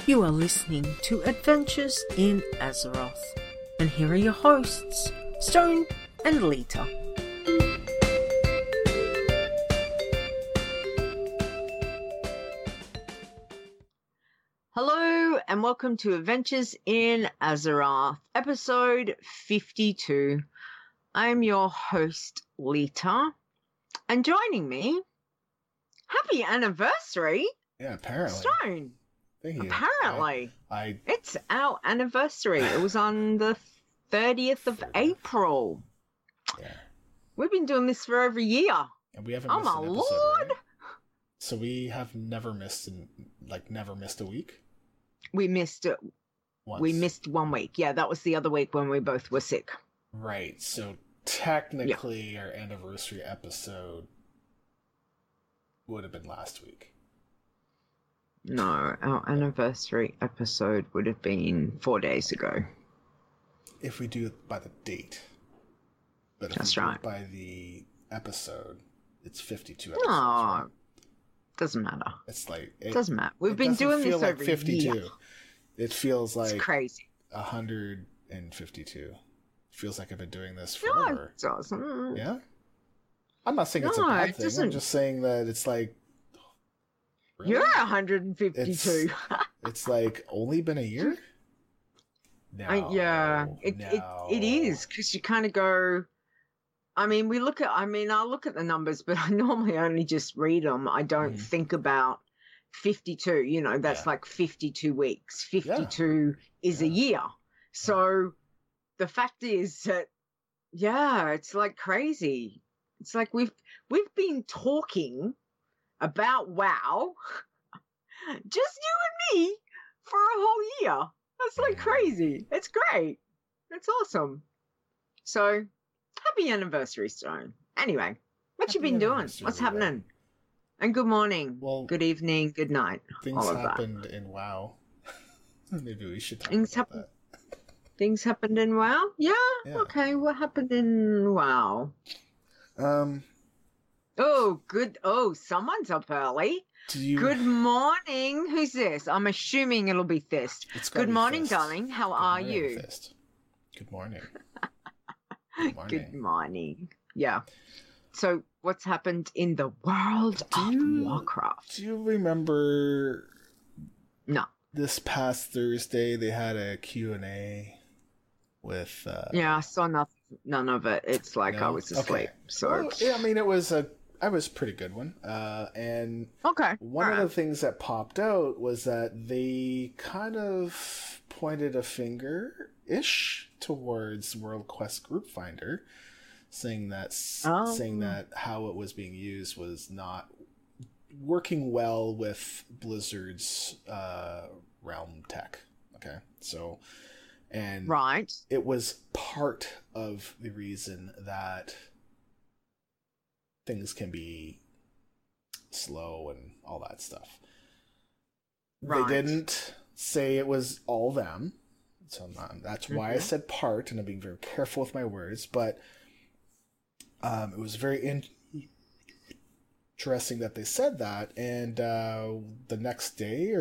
You are listening to Adventures in Azeroth, and here are your hosts, Stone and Lita. Hello, and welcome to Adventures in Azeroth, episode 52. I'm your host, Lita, and joining me, happy anniversary! Yeah, apparently. Stone. Thank you. Apparently. I It's our anniversary. It was on the 30th of April. Yeah. We've been doing this for over a year. And we haven't Oh missed my an episode, lord! right? So we have never missed a week? We missed it. Once. We missed 1 week. Yeah, that was the other week when we both were sick. Right. So technically our anniversary episode would have been last week. No, our anniversary episode would have been 4 days ago. If we do it by the date. But if That's we do right. it by the episode, it's 52 episodes. No, right? doesn't matter. It's like It doesn't matter. We've been doing this like over 52. a year. It feels like It's crazy. 152. It feels like I've been doing this No, forever. it doesn't. Yeah? I'm not saying it's a No, bad it thing. doesn't. I'm just saying that it's like... Really? You're 152. It's like only been a year? No. Yeah, no. it is, because you kind of go, I mean, I look at the numbers, but I normally only just read them. I don't think about 52, that's like 52 weeks. 52 is a year. So the fact is that, it's like crazy. It's like we've been talking about WoW, just you and me, for a whole year. That's like crazy. It's great. It's awesome. So, happy anniversary, Stone. Anyway, what you been doing? What's happening? And good morning, good evening, good night. Things all of happened that. in WoW. Maybe we should talk Things about happen. that. Things happened in WoW? Yeah. Okay, what happened in WoW? Oh, good. Oh, someone's up early. Good morning. Who's this? I'm assuming it'll be Thist. Good morning, darling. How are you? Thist. Good morning. Good morning. Good morning. Yeah. So, what's happened in the world of Warcraft? Do you remember? No. This past Thursday, they had a Q&A with... yeah, I saw none of it. It's like I was asleep. Okay. So, well, yeah, I mean, it was a pretty good one. And one of the things that popped out was that they kind of pointed a finger-ish towards World Quest Group Finder, saying that how it was being used was not working well with Blizzard's realm tech. Okay, so and it was part of the reason that things can be slow and all that stuff. They didn't say it was all them, so that's why I said part, and I'm being very careful with my words, but it was very interesting that they said that, and the next day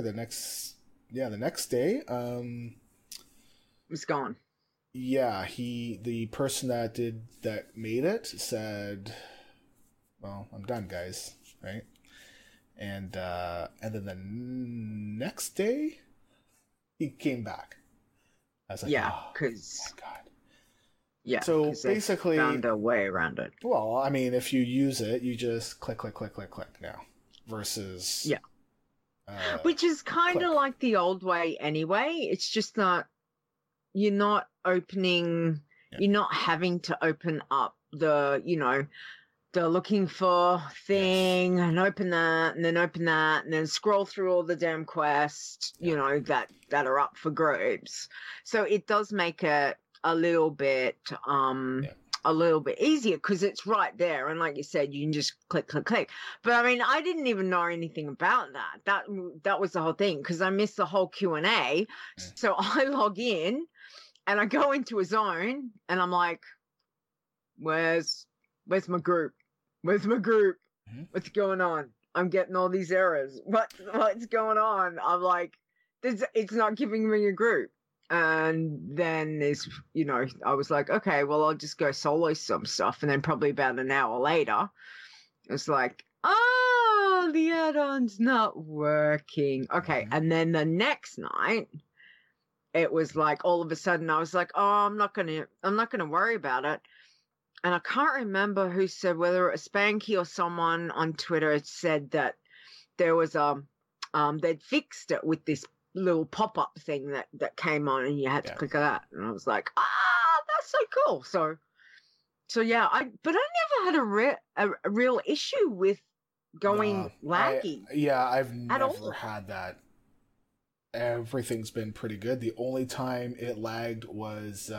it was gone. Yeah, the person that made it said, well, I'm done, guys, right? And then the next day, he came back. I was like, because oh, God. Yeah, so basically, found a way around it. Well, I mean, if you use it, you just click now, versus which is kind of like the old way anyway. It's just that you're not opening, you're not having to open up the looking for thing and open that and then scroll through all the damn quests, that are up for groups. So it does make it a little bit easier because it's right there. And like you said, you can just click. But I mean, I didn't even know anything about that. That was the whole thing because I missed the whole Q&A. So I log in and I go into a zone and I'm like, where's my group? Where's my group? What's going on? I'm getting all these errors. What's going on? I'm like, it's not giving me a group. And then I was like, okay, well, I'll just go solo some stuff. And then probably about an hour later, it's like, oh, the add-on's not working. Okay. And then the next night, it was like, all of a sudden I was like, oh, I'm not going to worry about it. And I can't remember who said, whether it was Spanky or someone on Twitter had said that there was they'd fixed it with this little pop-up thing that came on and you had to click that. And I was like, that's so cool. So yeah, but I never had a real issue with going laggy. I've never had that. Everything's been pretty good. The only time it lagged was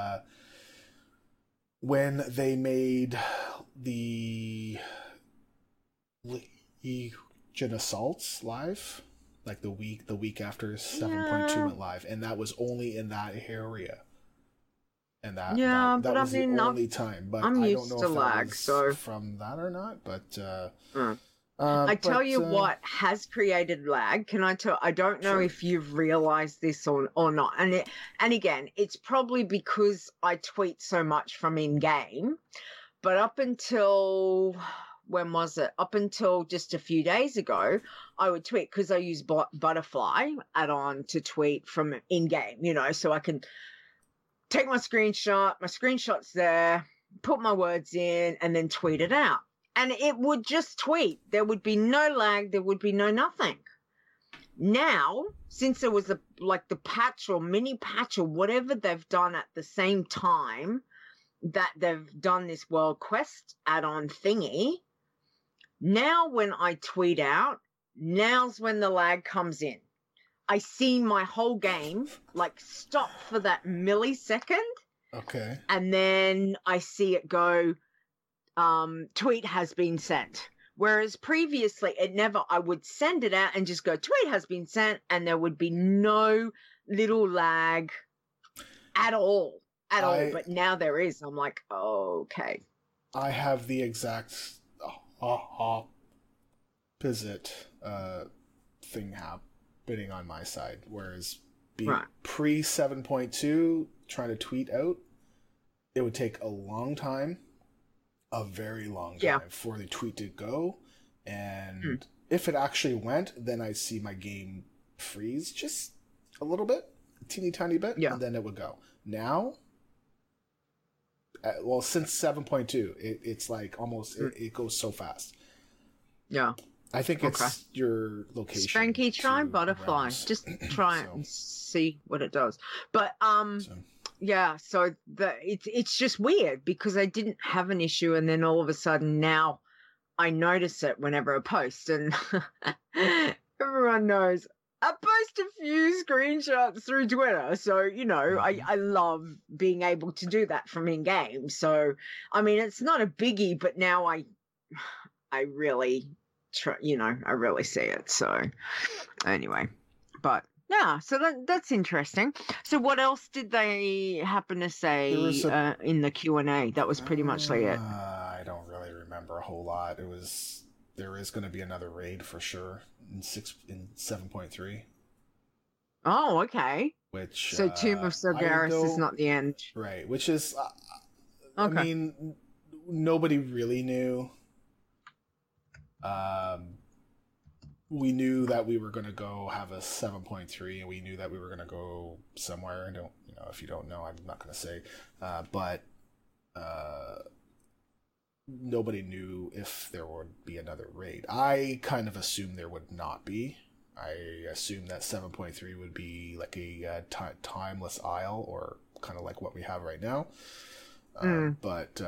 when they made the Legion Assaults live, like the week after 7.2 went live, and that was only in that area. And that was the only time. But I'm I used don't know to if that lag, was so from that or not. But I tell you what has created lag. Can I tell? I don't know if you've realized this or not. And again, it's probably because I tweet so much from in game. But up until when was it? Up until just a few days ago, I would tweet because I use Butterfly add-on to tweet from in game. So I can take my screenshot's there, put my words in, and then tweet it out. And it would just tweet. There would be no lag. There would be no nothing. Now, since there was the patch or mini patch or whatever they've done at the same time that they've done this World Quest add-on thingy, now when I tweet out, now's when the lag comes in. I see my whole game stop for that millisecond. Okay. And then I see it go, tweet has been sent. Whereas previously I would send it out and just go, tweet has been sent, and there would be no little lag at all. But now there is. I'm like, okay. I have the exact opposite thing happening on my side. Whereas pre 7.2, trying to tweet out, it would take a long time. A very long time for the tweet to go, and if it actually went, then I'd see my game freeze just a little bit, a teeny tiny bit, and then it would go. Now, since 7.2, it's like almost it goes so fast. Yeah, I think it's your location. Spanky, try Butterfly. Just try it and see what it does. But yeah, so it's just weird because I didn't have an issue, and then all of a sudden now I notice it whenever I post, and everyone knows I post a few screenshots through Twitter, so I love being able to do that from in game. So I mean, it's not a biggie, but now I really try, I really see it. So anyway, but. Yeah, so that's interesting. So what else did they happen to say in the Q&A? That was pretty much like it. I don't really remember a whole lot. There is going to be another raid for sure in 7.3. Oh, okay. So Tomb of Sargeras is not the end. Right, which is, okay. I mean, nobody really knew. We knew that we were going to go have a 7.3, and we knew that we were going to go somewhere. And if you don't know, I'm not going to say. But nobody knew if there would be another raid. I kind of assumed there would not be. I assumed that 7.3 would be like a timeless isle, or kind of like what we have right now. But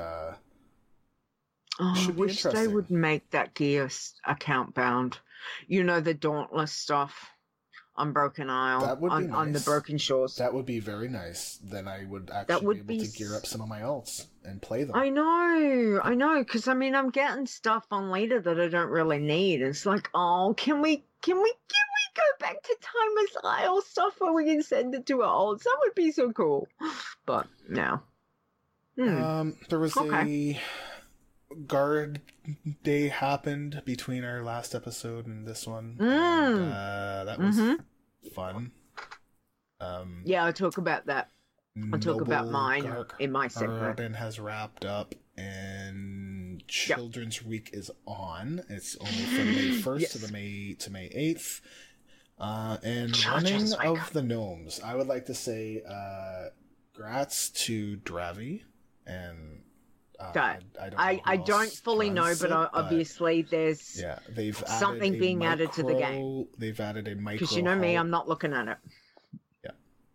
I wish they would make that gear account bound. The Dauntless stuff on Broken Isle, that would be nice. On the Broken Shores. That would be very nice. Then I would actually be able to gear up some of my alts and play them. I know, because I mean, I'm getting stuff on later that I don't really need. It's like, oh, can we go back to Timeless Isle stuff where we can send it to our alts? That would be so cool. But no. There was a guard day happened between our last episode and this one. And, that was fun. Yeah, I'll talk about that. I'll talk about mine in my segment. Garden has wrapped up, and Children's Week is on. It's only from May 1st to May 8th. And Running of the Gnomes. I would like to say grats to Dravi and I don't fully know, but obviously there's they've something being added to the game. They've added a micro. Because you know me, I'm not looking at it. Yeah.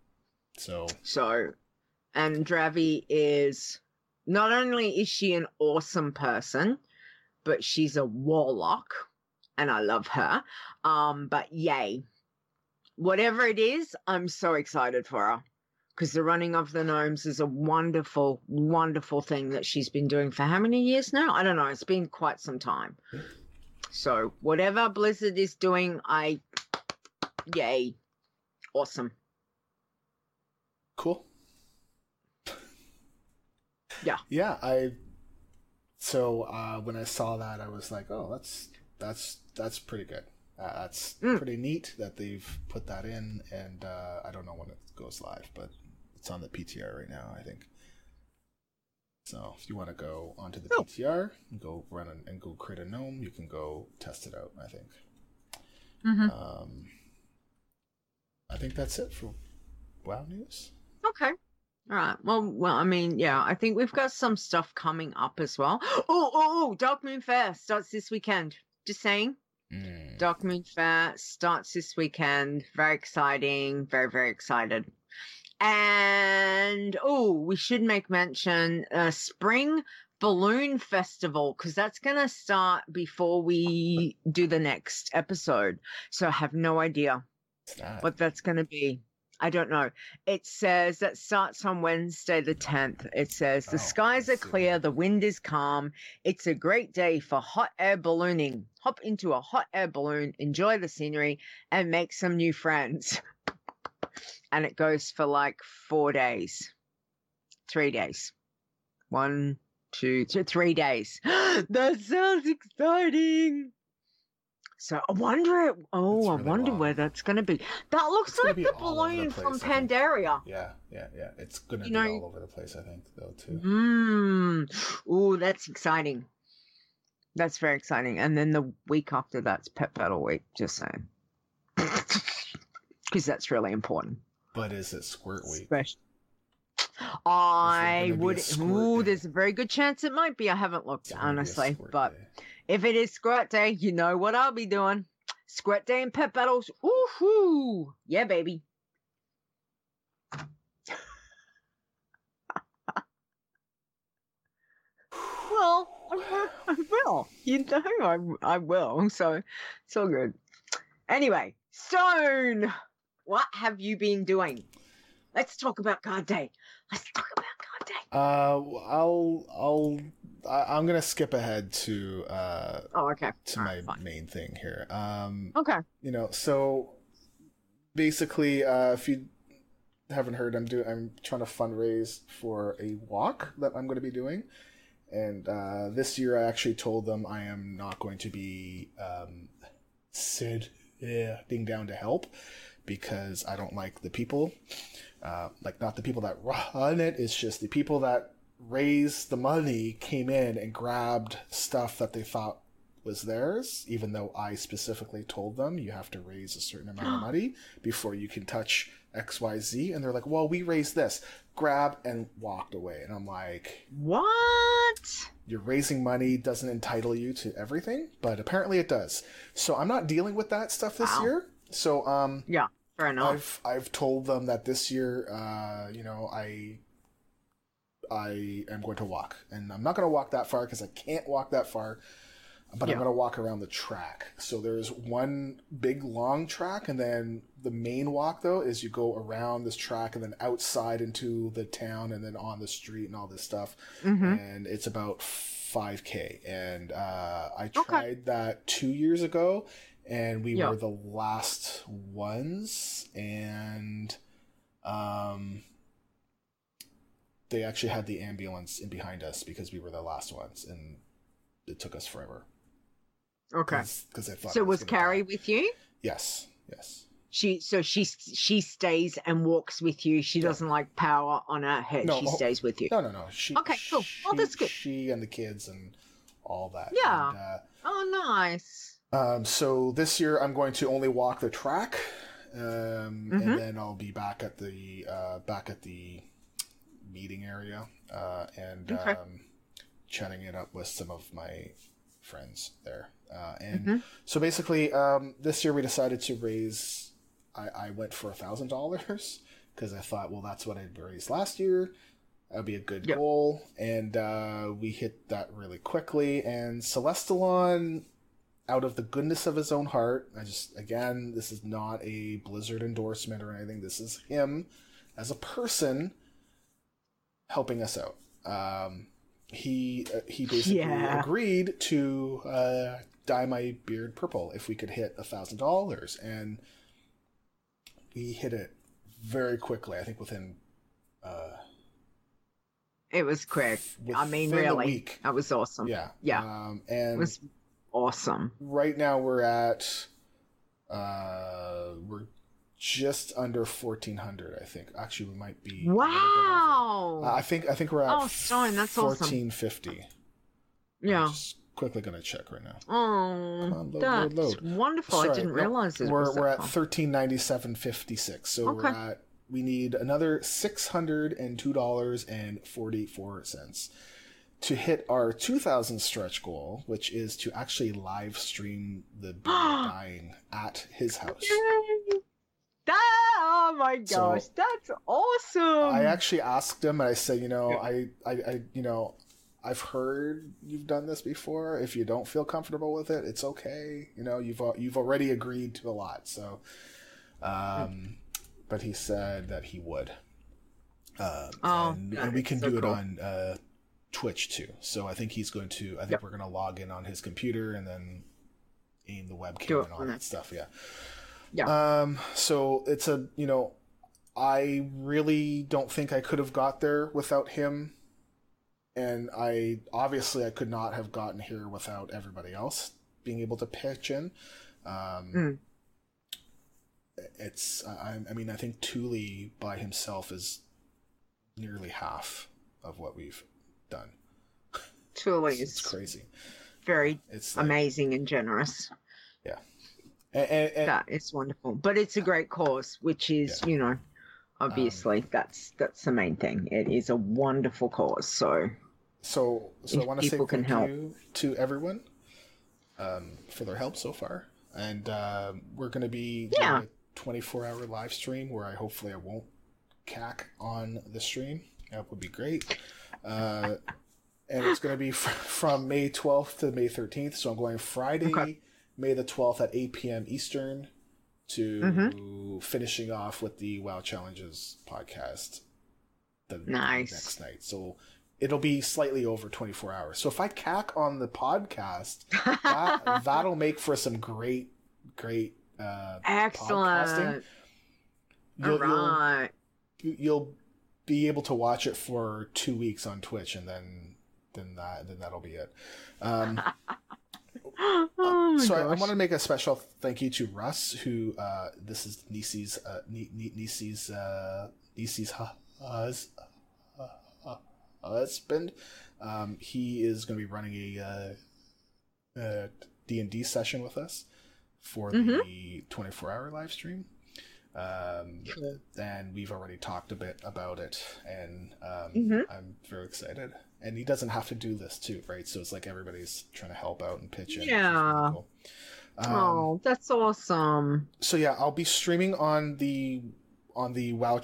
And Dravi is not only is she an awesome person, but she's a warlock, and I love her. But yay, whatever it is, I'm so excited for her. Because the Running of the Gnomes is a wonderful, wonderful thing that she's been doing for how many years now? I don't know. It's been quite some time. So whatever Blizzard is doing, yay. Awesome. Cool. Yeah. Yeah, when I saw that, I was like, oh, that's pretty good. That's pretty neat that they've put that in, and I don't know when it goes live, but it's on the PTR right now, I think. So if you want to go onto the PTR and go run and go create a gnome, you can go test it out, I think. I think that's it for WoW news. Okay. All right. Well, I mean, yeah, I think we've got some stuff coming up as well. Oh, Dark Moon Fair starts this weekend. Just saying. Dark Moon Fair starts this weekend. Very exciting. Very, very excited. And, we should make mention Spring Balloon Festival, because that's going to start before we do the next episode. So I have no idea what that's going to be. I don't know. It says that starts on Wednesday the 10th. It says the skies are clear, the wind is calm. It's a great day for hot air ballooning. Hop into a hot air balloon, enjoy the scenery, and make some new friends. And it goes for like 4 days. 3 days. 1, 2, 3 days. That sounds exciting. So I wonder where that's going to be. That looks like the balloon from Pandaria. Yeah. It's going to be all over the place, I think, though, too. Ooh, that's exciting. That's very exciting. And then the week after that's Pet Battle Week, just saying. Because that's really important. But is it Squirt Week? I would. There's a very good chance it might be. I haven't looked, honestly. But if it is Squirt Day, you know what I'll be doing. Squirt Day and Pet Battles. Woohoo! Yeah, baby. Well, I will. You know I will. So it's all good. Anyway, Stone, what have you been doing? Let's talk about Card Day. I'm gonna skip ahead to to my main thing here. Okay. So basically, if you haven't heard, I'm trying to fundraise for a walk that I'm going to be doing, and this year I actually told them I am not going to be sitting down to help because I don't like the people. Not the people that run it, it's just the people that raised the money came in and grabbed stuff that they thought was theirs, even though I specifically told them you have to raise a certain amount of money before you can touch XYZ. And they're like, well, we raised this. Grab and walked away. And I'm like, what? You're raising money doesn't entitle you to everything, but apparently it does. So I'm not dealing with that stuff this year. So yeah. Fair enough. I've told them that this year, I am going to walk, and I'm not going to walk that far because I can't walk that far, but I'm going to walk around the track. So there's one big long track, and then the main walk though is you go around this track and then outside into the town and then on the street and all this stuff, and it's about 5K. And I tried that 2 years ago. And we were the last ones, and they actually had the ambulance in behind us because we were the last ones, and it took us forever. Okay. Because I thought. So was Carrie with you? Yes. She stays and walks with you. She doesn't like power on her head. She stays with you. No. Okay, cool. That's good. She and the kids and all that. Yeah. And, nice. So this year I'm going to only walk the track, and then I'll be back at the meeting area, and chatting it up with some of my friends there. So basically, this year we decided to raise. I went for $1,000 because I thought, well, that's what I'd raised last year. That would be a good goal, and we hit that really quickly. And Celestalon, out of the goodness of his own heart, this is not a Blizzard endorsement or anything. This is him as a person helping us out. He basically agreed to dye my beard purple if we could hit $1,000, and we hit it very quickly. I think within. It was quick. I mean, really, that was awesome. Yeah. And it was awesome. Right now we're at, we're just under 1,400. I think actually we might be. Wow. I think we're at. Oh, Stein, that's 1450. Awesome. Yeah. I'm just quickly gonna check right now. Oh, that's wonderful. Sorry, I didn't realize it. We're at 1397.56. So we need another $602.44 to hit our 2,000 stretch goal, which is to actually live stream the beer dying at his house. Oh my gosh, that's awesome! I actually asked him, and I said, I've heard you've done this before. If you don't feel comfortable with it, it's okay. You've already agreed to a lot, so. But he said that he would. And we can do it on Twitch too. So I think he's going to. I think we're going to log in on his computer and then aim the webcam and all that stuff. Yeah. Yeah. So it's I really don't think I could have got there without him, and I could not have gotten here without everybody else being able to pitch in. I think Thule by himself is nearly half of what we've done. Thule is crazy. Very amazing and generous. Yeah. And that is wonderful. But it's a great cause, which is, obviously that's the main thing. It is a wonderful cause. So I want to say thank you to everyone for their help so far. And we're going to be doing a 24-hour live stream where hopefully I won't cack on the stream. That would be great. And it's going to be from May 12th to May 13th. So I'm going Friday, May the 12th at 8 p.m. Eastern to finishing off with the WoW Challenges podcast the next night. So it'll be slightly over 24 hours. So if I cack on the podcast, that'll make for some great excellent podcasting. You'll be able to watch it for 2 weeks on Twitch, and then that'll be it. I want to make a special thank you to Russ, who this is Nisi's husband. He is going to be running a D&D session with us for the 24-hour live stream. And we've already talked a bit about it, and I'm very excited. And he doesn't have to do this too, right? So it's like everybody's trying to help out and pitch in. Yeah. Really cool. That's awesome. So yeah, I'll be streaming on the WoW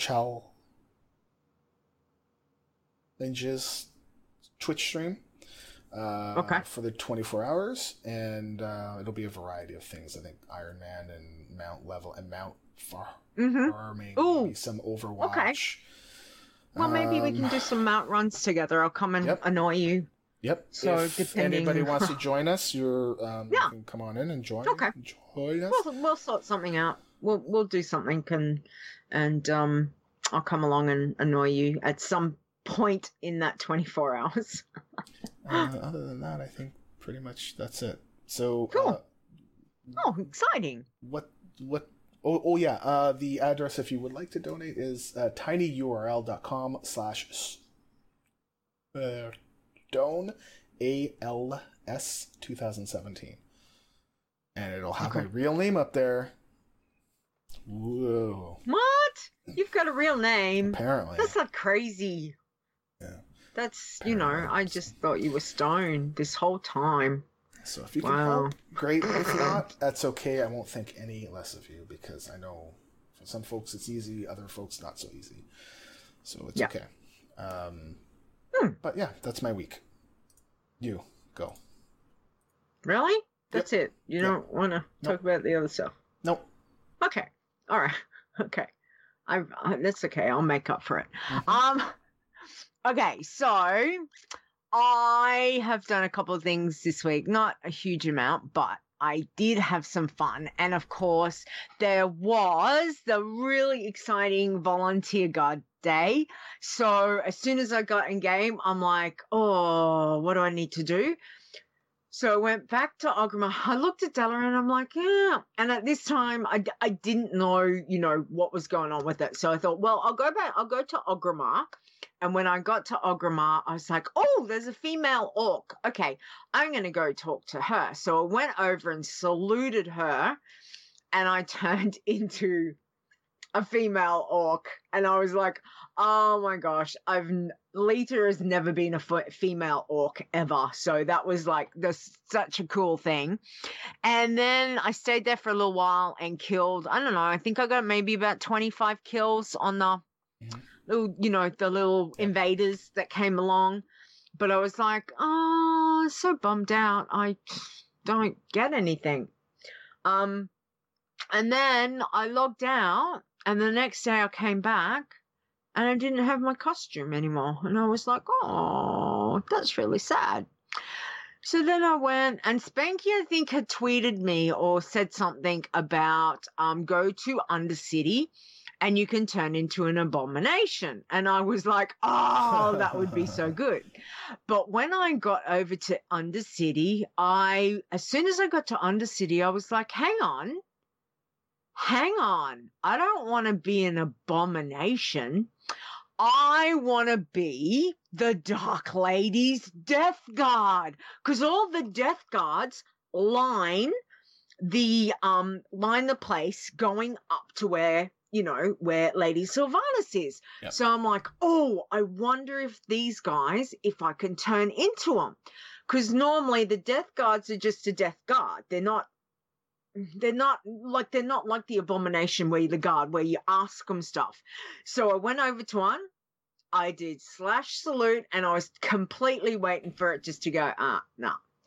Challenges Twitch stream for the 24 hours, and it'll be a variety of things. I think Iron Man and Mount Level and Mount Farming, maybe some Overwatch. Okay. Well, maybe we can do some mount runs together. I'll come and annoy you. Yep. So if anybody wants to join us, you can come on in and join. Okay. Join us. We'll sort something out. We'll do something, and I'll come along and annoy you at some point in that 24 hours. Other than that, I think pretty much that's it. So cool. Exciting. What Oh yeah. The address, if you would like to donate, is tinyurl.com/Stone ALS 2017, and it'll have my real name up there. Whoa! What? You've got a real name? Apparently. That's not crazy. Yeah. That's I just thought you were Stone this whole time. So if you can help, great. If not, that's okay. I won't think any less of you, because I know for some folks it's easy, other folks not so easy. So it's okay. But yeah, that's my week. You go. Really? That's it. You don't want to talk about the other stuff? Nope. Okay. All right. Okay. That's okay. I'll make up for it. Okay. So I have done a couple of things this week, not a huge amount, but I did have some fun. And of course, there was the really exciting Volunteer Guard Day. So as soon as I got in game, I'm like, oh, what do I need to do? So I went back to Orgrimmar. I looked at Della and I'm like, yeah. And at this time, I didn't know, what was going on with it. So I thought, well, I'll go to Orgrimmar. And when I got to Orgrimmar, I was like, oh, there's a female orc. Okay, I'm going to go talk to her. So I went over and saluted her, and I turned into a female orc. And I was like, oh my gosh, Lita has never been a female orc ever. So that was like such a cool thing. And then I stayed there for a little while and killed, I don't know, I think I got maybe about 25 kills on the little invaders that came along. But I was like, oh, so bummed out. I don't get anything. And then I logged out, and the next day I came back and I didn't have my costume anymore. And I was like, oh, that's really sad. So then I went, and Spanky, I think, had tweeted me or said something about go to Undercity and you can turn into an abomination. And I was like, oh, that would be so good. But when I got over to Undercity, as soon as I got to Undercity, I was like, hang on. I don't want to be an abomination. I want to be the Dark Lady's Death Guard. Because all the Death Guards line the place going up to where Lady Sylvanas is. Yep. So I'm like, oh, I wonder if these guys, if I can turn into them. Because normally the Death Guards are just a Death Guard. They're not like the Abomination where you ask them stuff. So I went over to one, I did /salute, and I was completely waiting for it just to go, no. And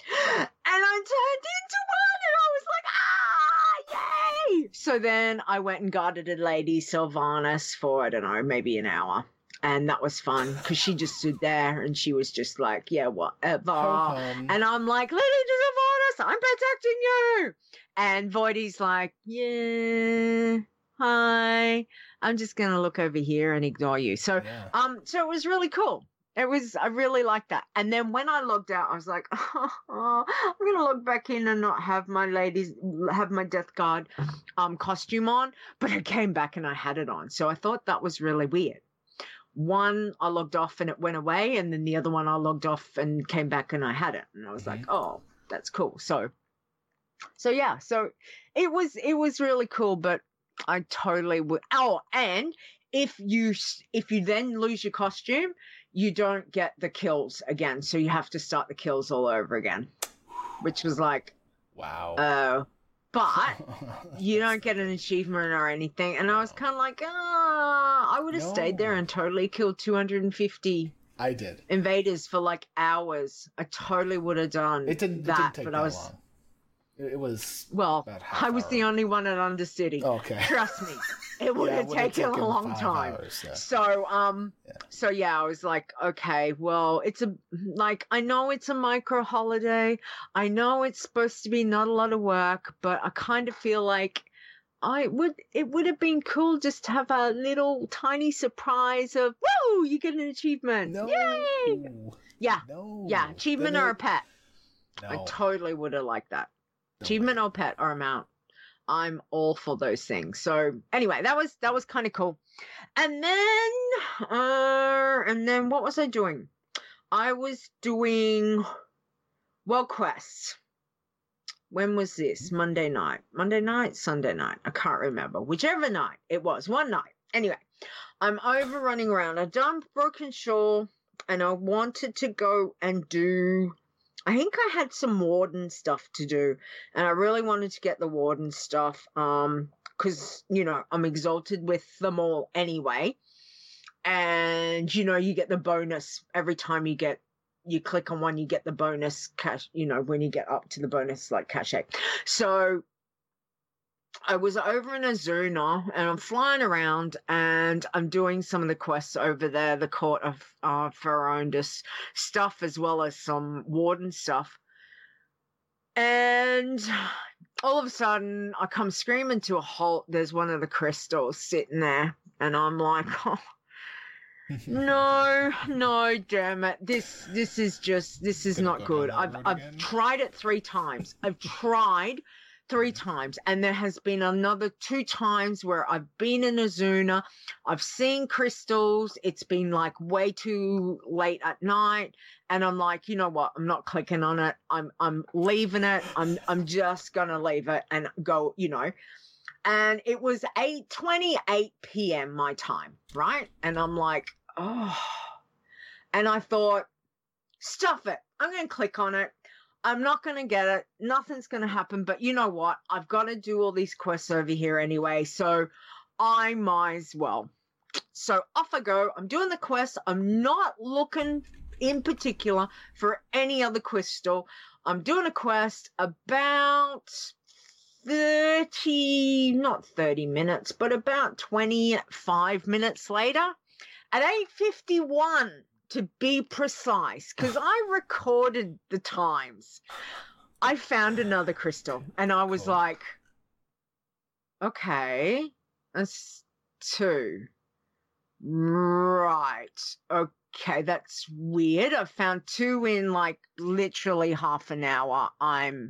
I turned into one, and I was like, yay! So then I went and guarded a Lady Sylvanas for, I don't know, maybe an hour. And that was fun because she just stood there and she was just like, yeah, whatever. And I'm like, Lady Sylvanas, I'm protecting you. And Voidy's like, yeah, hi. I'm just going to look over here and ignore you. So, so it was really cool. I really liked that. And then when I logged out, I was like, I'm going to log back in and not have my Death Guard costume on. But I came back and I had it on. So I thought that was really weird. One, I logged off and it went away. And then the other one, I logged off and came back and I had it. And I was like, oh, that's cool. So yeah, so it was really cool, but I totally would. Oh, and if you then lose your costume, you don't get the kills again. So you have to start the kills all over again, which was like, wow. But you don't get an achievement or anything. And I was kind of like, I would have stayed there and totally killed 250 invaders for like hours. I totally would have done it didn't take that long. It was I was the only one at Undercity. Okay. Trust me. It would have taken a long time. Hours, yeah. So I was like, okay, well, I know it's a micro holiday. I know it's supposed to be not a lot of work, but I kind of feel like it would have been cool just to have a little tiny surprise of, whoa, you get an achievement. No. Yay. Yeah. No. Yeah. Achievement or a pet. No. I totally would have liked that. Achievement or pet or amount. I'm all for those things. So anyway, that was kind of cool. And then what was I doing? I was doing World Quests. When was this? Monday night, Sunday night. I can't remember. Whichever night it was, one night. Anyway, I'm over running around. I've done Broken Shore and I wanted to go and do, I think I had some Warden stuff to do, and I really wanted to get the Warden stuff because, you know, I'm exalted with them all anyway. And, you know, you get the bonus every time you click on one, you get the bonus cash, you know, when you get up to the bonus, like cachet. So I was over in Azuna and I'm flying around and I'm doing some of the quests over there, the Court of Ferondus stuff, as well as some Warden stuff. And all of a sudden I come screaming to a halt. There's one of the crystals sitting there and I'm like, oh, no, damn it. This is not good. I've tried it 3 times. And there has been another 2 times where I've been in Azuna, I've seen crystals, it's been like way too late at night, and I'm like, you know what, I'm not clicking on it, I'm leaving it, I'm just gonna leave it and go, you know. And it was 8:28 p.m. my time, right? And I'm like, oh, and I thought, stuff it, I'm gonna click on it. I'm not going to get it. Nothing's going to happen. But you know what? I've got to do all these quests over here anyway. So I might as well. So off I go. I'm doing the quest. I'm not looking in particular for any other crystal. I'm doing a quest about not 30 minutes, but about 25 minutes later at 8:51. To be precise, because I recorded the times, I found another crystal and I was like, okay, that's 2. Right. Okay, that's weird. I found 2 in like literally half an hour. I'm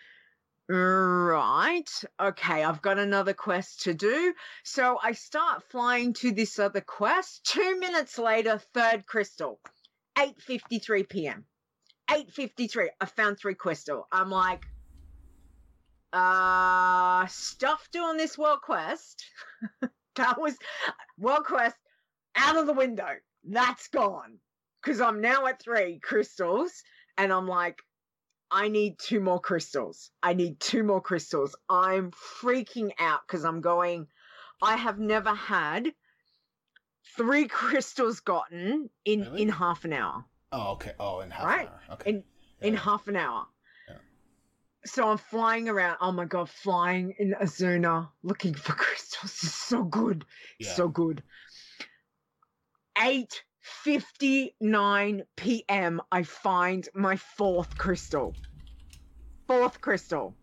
right. Okay, I've got another quest to do. So I start flying to this other quest. 2 minutes later, 3rd crystal. 8:53 p.m. 8:53. I found 3 crystal. I'm like, stuff doing this world quest. That was world quest out of the window. That's gone. Because I'm now at 3 crystals. And I'm like, I need 2 more crystals. I'm freaking out because I'm going, I have never had 3 crystals gotten in half an hour. Oh, okay. Oh, in half an hour. Okay. In half an hour. Yeah. So I'm flying around. Oh my God, flying in Azuna looking for crystals is so good. Yeah. So good. 8:59 p.m. I find my 4th crystal. 4th crystal.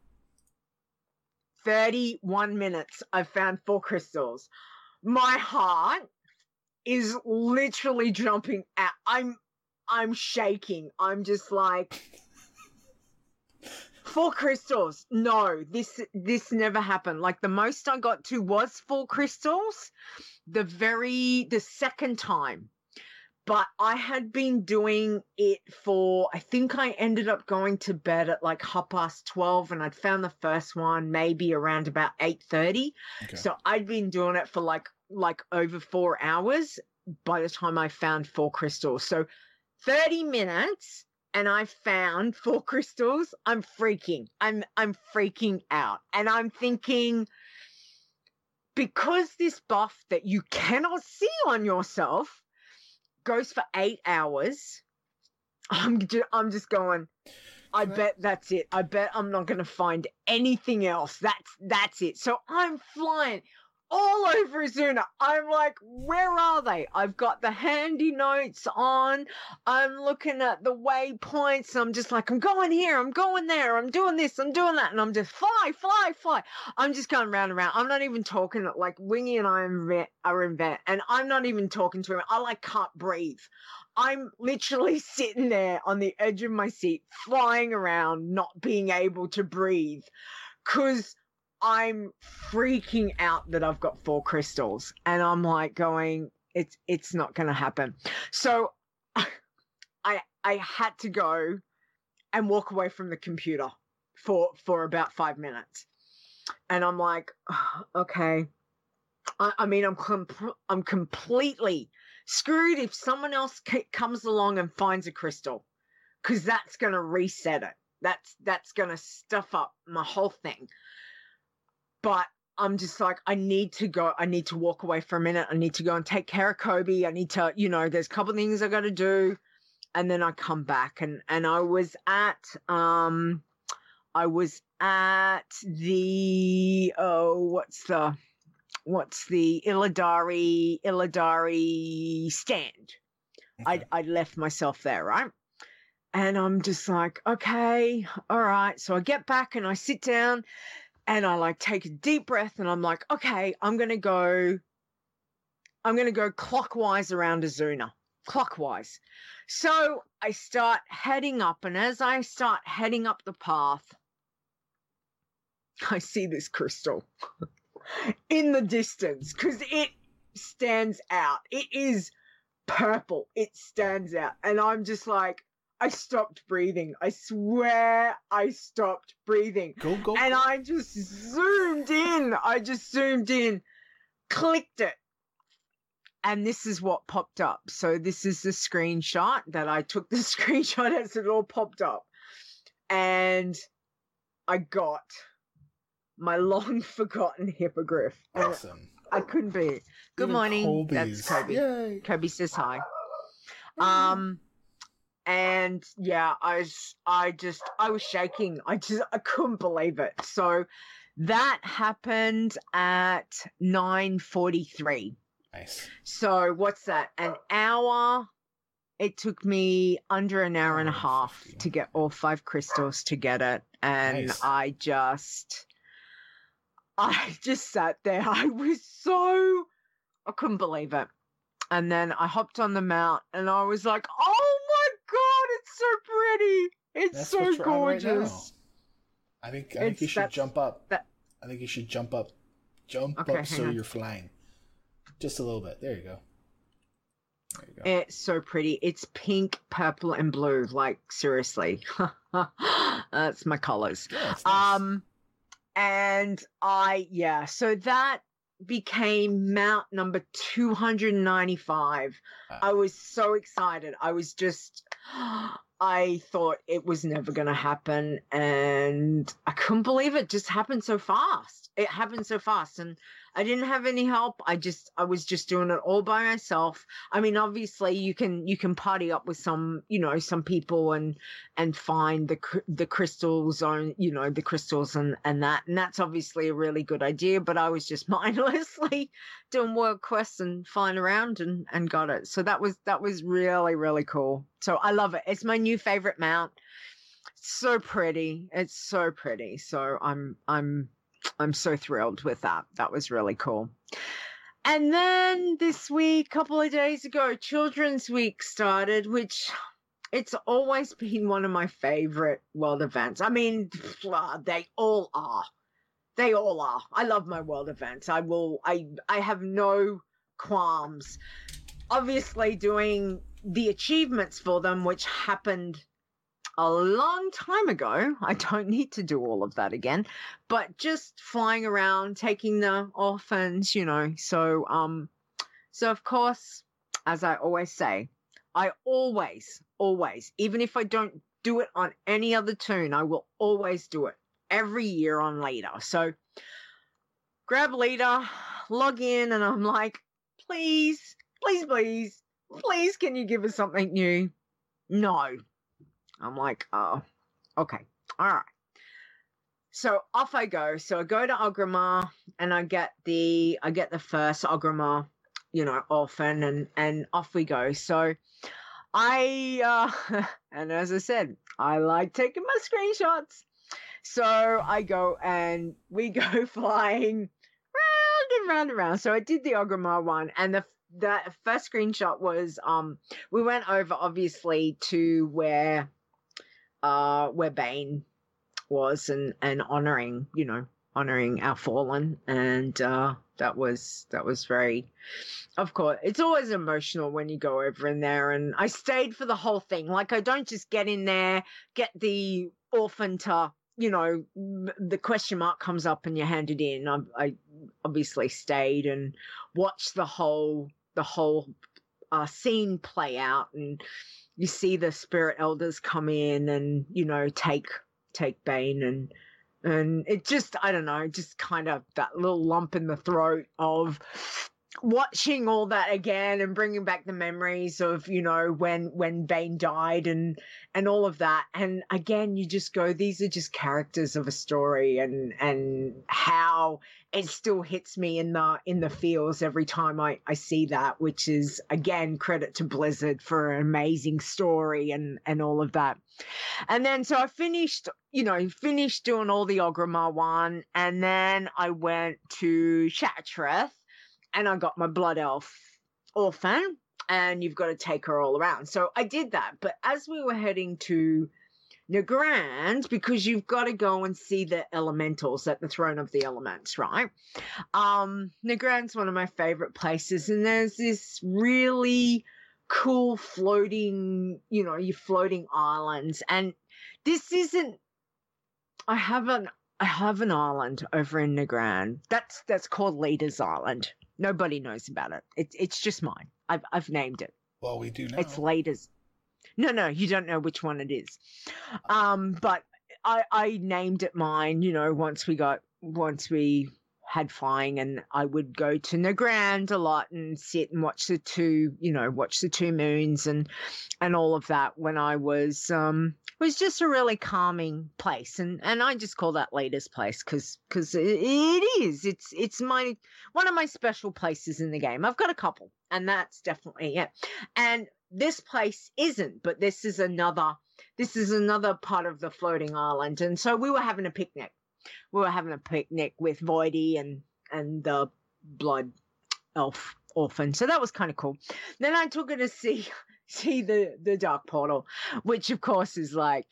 31 minutes. I found 4 crystals. My heart is literally jumping out. I'm shaking. I'm just like, 4 crystals. No, this never happened. Like the most I got to was 4 crystals the 2nd time. But I had been doing it for, I think I ended up going to bed at like 12:30, and I'd found the first one maybe around about 8:30. Okay. So I'd been doing it for like over 4 hours by the time I found 4 crystals. So 30 minutes and I found 4 crystals. I'm freaking out. And I'm thinking, because this buff that you cannot see on yourself goes for 8 hours, I'm just going, I bet that's it. I bet I'm not going to find anything else. That's it. So I'm flying all over Azuna. I'm like, where are they? I've got the handy notes on. I'm looking at the waypoints. I'm just like, I'm going here. I'm going there. I'm doing this. I'm doing that. And I'm just fly. I'm just going round and round. I'm not even talking. Like Wingy and I are in bed, and I'm not even talking to him. I can't breathe. I'm literally sitting there on the edge of my seat, flying around, not being able to breathe, because I'm freaking out that I've got 4 crystals, and I'm like going, it's not going to happen. So I had to go and walk away from the computer for about 5 minutes. And I'm like, oh, okay. I mean, I'm completely screwed if someone else comes along and finds a crystal, because that's going to reset it. That's going to stuff up my whole thing. But I'm just like, I need to go. I need to walk away for a minute. I need to go and take care of Kobe. I need to, there's a couple of things I got to do. And then I come back, and I was at the what's the Illidari stand. Okay. I left myself there, right? And I'm just like, okay, all right. So I get back and I sit down and I like take a deep breath, and I'm like, okay, I'm gonna go clockwise around Azuna. Clockwise. So I start heading up, and as I start heading up the path, I see this crystal in the distance, because it stands out. It is purple. It stands out. And I'm just like, I stopped breathing. I swear I stopped breathing. Go. And I just zoomed in. Clicked it. And this is what popped up. So this is the screenshot that I took the screenshot as it all popped up. And I got my long forgotten hippogriff. Awesome. I couldn't be it. Good morning. Kobe's. That's Kobe. Yay. Kobe says hi. And yeah, I was shaking. I couldn't believe it. So that happened at 9:43. Nice. So what's that? An hour. It took me under an hour and a half to get all 5 crystals to get it. And nice. I just sat there. I couldn't believe it. And then I hopped on the mount and I was like, oh my God, it's so pretty. It's so gorgeous. Right, I think you should jump up. I think you should jump up. Jump up so you're flying. Just a little bit. There you go. It's so pretty. It's pink, purple, and blue. Like, seriously. That's my colors. Yeah, nice. And so that became mount number 295. I was so excited. I thought it was never going to happen, and I couldn't believe it just happened so fast. It happened so fast, and I didn't have any help. I was just doing it all by myself. I mean, obviously you can party up with some people and find the crystals on, the crystals and that. And that's obviously a really good idea, but I was just mindlessly doing world quests and flying around and got it. So that was really, really cool. So I love it. It's my new favorite mount. It's so pretty. It's so pretty. So I'm so thrilled with that. That was really cool. And then this week, a couple of days ago, Children's Week started, which it's always been one of my favorite world events. I mean, they all are. They all are. I love my world events. I have no qualms. Obviously doing the achievements for them, which happened a long time ago. I don't need to do all of that again, but just flying around, taking the orphans, So of course, as I always say, I always, even if I don't do it on any other toon, I will always do it every year on Leader. So grab Leader, log in, and I'm like, please, can you give us something new? No. I'm like, oh, okay. All right. So off I go. So I go to Orgrimmar and I get the first Orgrimmar, orphan, and off we go. So and as I said, I like taking my screenshots. So I go and we go flying round and round and round. So I did the Orgrimmar one, and the first screenshot was we went over obviously to where Bane was and honoring, honoring our fallen, and that was very. Of course, it's always emotional when you go over in there, and I stayed for the whole thing. Like, I don't just get in there, get the orphan to, the question mark comes up and you hand it in. I obviously stayed and watched the whole scene play out, and you see the spirit elders come in and take Bane, and it just, I don't know, just kind of that little lump in the throat of watching all that again and bringing back the memories of when Bane died and all of that. And again, you just go, these are just characters of a story, and how it still hits me in the feels every time I see that, which is, again, credit to Blizzard for an amazing story and all of that. And then so I finished doing all the Orgrimmar one, and then I went to Shattrath, and I got my Blood Elf orphan, and you've got to take her all around. So I did that. But as we were heading to Nagrand, because you've got to go and see the elementals at the Throne of the Elements, right? Nagrand's one of my favorite places, and there's this really cool floating, your floating islands. And this isn't, I have an island over in Nagrand. That's called Leader's Island. Nobody knows about it. It's just mine. I've named it. Well, we do know. It's Leader's. No, you don't know which one it is. But I named it mine, once we had flying, and I would go to Nagrand a lot and sit and watch the two moons and all of that when I was, it was just a really calming place. And I just call that Leader's Place because it is. It's one of my special places in the game. I've got a couple, and that's definitely it. And this place isn't, but this is another part of the floating island. And so we were having a picnic. We were having a picnic with Voidy and the Blood Elf orphan. So that was kind of cool. Then I took her to see the Dark Portal, which of course is like,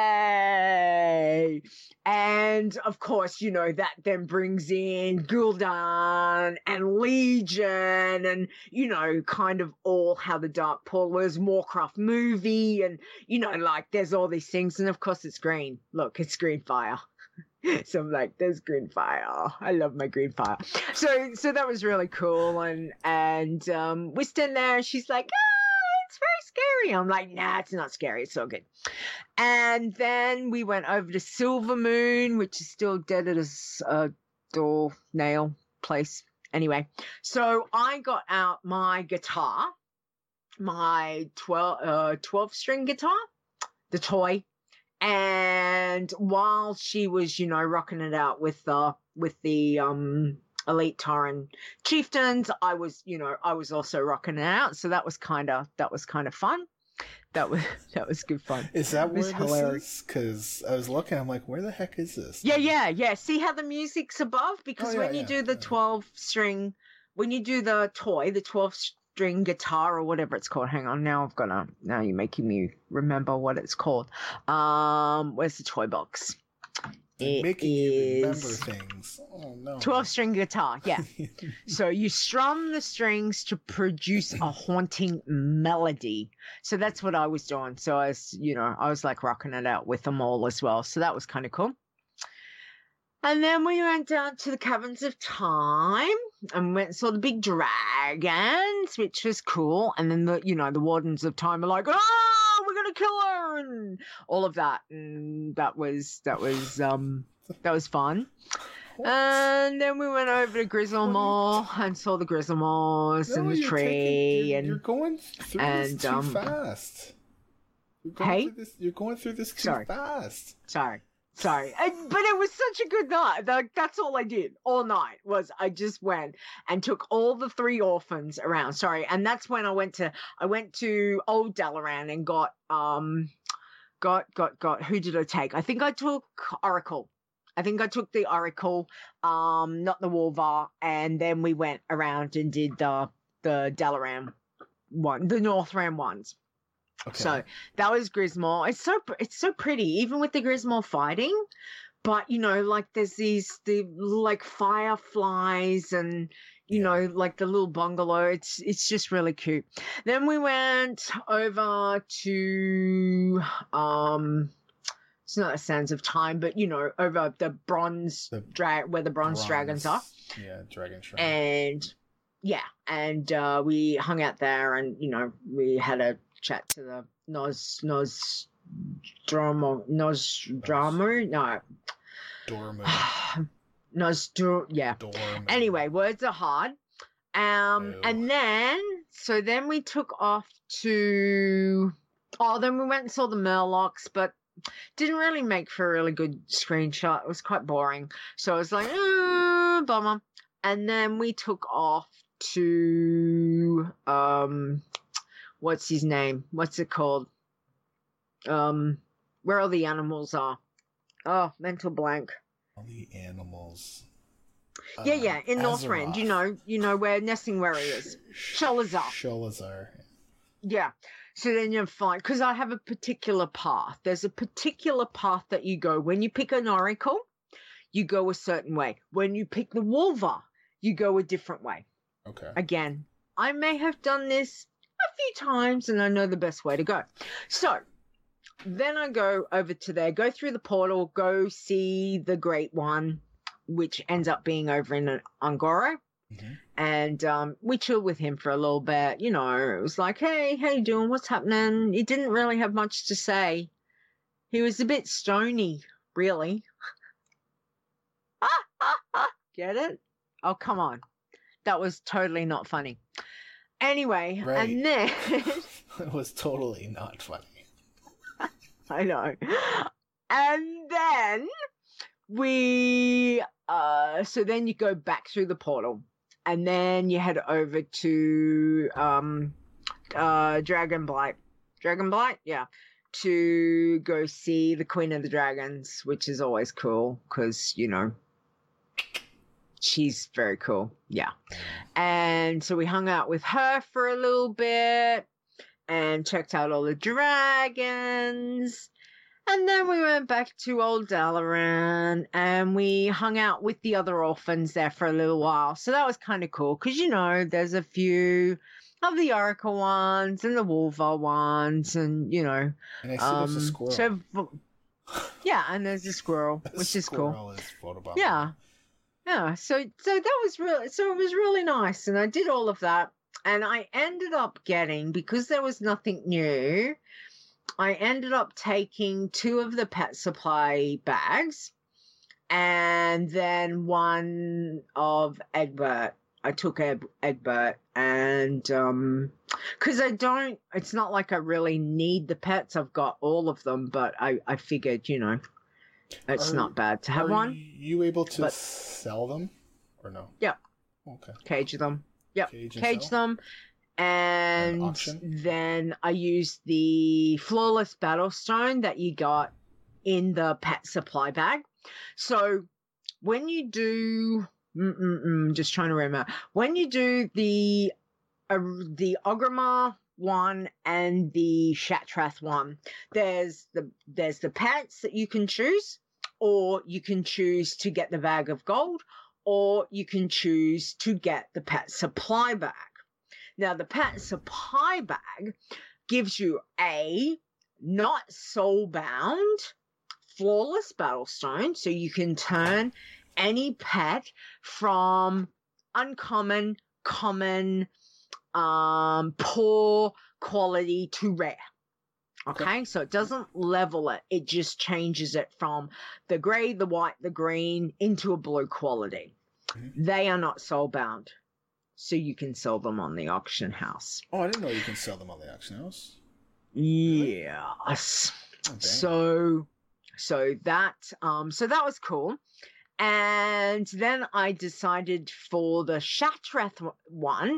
yay. And of course, that then brings in Gul'dan and Legion and, kind of all how the Dark Portal was, Warcraft movie, and, like there's all these things. And of course it's green. Look, it's green fire. So I'm like, there's green fire. I love my green fire. So that was really cool. And we stand there and she's like, it's very scary. I'm like, nah, it's not scary. It's all good. And then we went over to Silvermoon, which is still dead at a door nail place. Anyway, so I got out my guitar, my 12-string guitar, the toy. And while she was, rocking it out with the elite Tauren chieftains, I was also rocking it out. So that was kind of fun. That was good fun. Is that where this is? Because I was looking, I'm like, where the heck is this? Yeah. See how the music's above? Because when you do the 12-string, when you do the toy, the 12-string guitar or whatever it's called. Hang on, now you're making me remember what it's called. Where's the toy box? Making you remember things. Oh no. 12-string guitar, yeah. So you strum the strings to produce a haunting melody. So that's what I was doing. So I was like rocking it out with them all as well. So that was kind of cool. And then we went down to the Caverns of Time and went and saw the big dragons, which was cool. And then the Wardens of Time are like, oh, we're gonna kill her, and all of that. And that was fun. What? And then we went over to Grizzlemore and saw the Grizzlemores and the tree. You're going through this too fast. You're going through this too fast. Sorry, but it was such a good night. That's all I did all night was I just went and took all the 3 orphans around. Sorry, and that's when I went to Old Dalaran and got who did I take? I think I took Oracle. I think I took the Oracle, not the Wolvar, and then we went around and did the Dalaran one, the Northram ones. Okay. So that was Grismore. It's so pretty, even with the Grismore fighting. but like there's the like fireflies and like the little bungalow. It's just really cute. Then we went over to it's not a Sands of Time, but over the where the bronze dragons are. Yeah, Dragon Shrine. And we hung out there, and we had a chat to the Nozdormu. Anyway, words are hard. And then we took off to. Then we went and saw the Murlocs, but didn't really make for a really good screenshot. It was quite boring. So I was like, bummer. And then we took off to what's his name? What's it called? Where all the animals are. Oh, mental blank. All the animals. Yeah, in Northrend, where Nesting Wary is. Sholazar. Yeah. So then you're fine, because I have a particular path. There's a particular path that you go. When you pick an oracle, you go a certain way. When you pick the Wulva, you go a different way. Okay. Again, I may have done this a few times, and I know the best way to go. So then I go over to there, go through the portal, go see the Great One, which ends up being over in Un'Goro. Mm-hmm. And we chilled with him for a little bit. It was like, hey, how you doing? What's happening? He didn't really have much to say. He was a bit stony, really. Get it? Oh, come on. That was totally not funny. Anyway, right. And then... It was totally not funny. I know. And then so then you go back through the portal. And then you head over to Dragonblight. Dragonblight? Yeah. To go see the Queen of the Dragons, which is always cool because, she's very cool. Yeah. And so we hung out with her for a little bit and checked out all the dragons. And then we went back to Old Dalaran and we hung out with the other orphans there for a little while. So that was kind of cool because, there's a few of the Oracle ones and the Wulva ones and, And I see there's a squirrel. So, yeah, and there's a squirrel, which is cool. Yeah. Yeah, so that was really, so it was really nice. And I did all of that. And I ended up getting, because there was nothing new, I ended up taking 2 of the pet supply bags and then one of Egbert. I took Egbert and because it's not like I really need the pets. I've got all of them, but I figured, it's not bad to have one. Are you able to sell them or no? Yeah. Okay. Cage them. Yep. Cage them. And then I used the Flawless Battlestone that you got in the pet supply bag. So when you do, just trying to remember, when you do the Orgrimmar one and the Shattrath one, there's the pets that you can choose, or you can choose to get the bag of gold, or you can choose to get the pet supply bag. Now, the pet supply bag gives you a not soul-bound Flawless Battlestone, so you can turn any pet from uncommon, common, poor quality to rare. Okay, so it doesn't level it. It just changes it from the grey, the white, the green into a blue quality. Mm-hmm. They are not soul-bound. So you can sell them on the auction house. Oh, I didn't know you can sell them on the auction house. Yes. Oh, so that was cool. And then I decided for the Shattrath one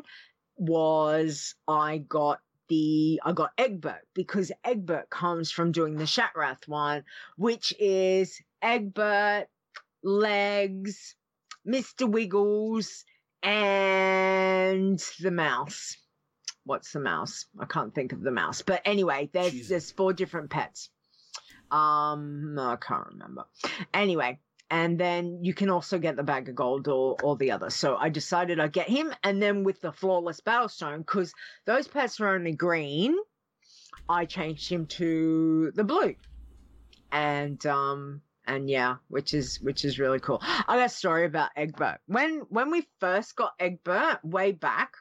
I got Egbert, because Egbert comes from doing the Shattrath one, which is Egbert, Legs, Mr. Wiggles, and the mouse. What's the mouse? I can't think of the mouse. But anyway, there's 4 different pets. I can't remember. Anyway, and then you can also get the bag of gold or the other. So I decided I'd get him. And then with the flawless battlestone, because those pets are only green, I changed him to the blue. And yeah, which is really cool. I got a story about Egbert. When we first got Egbert way back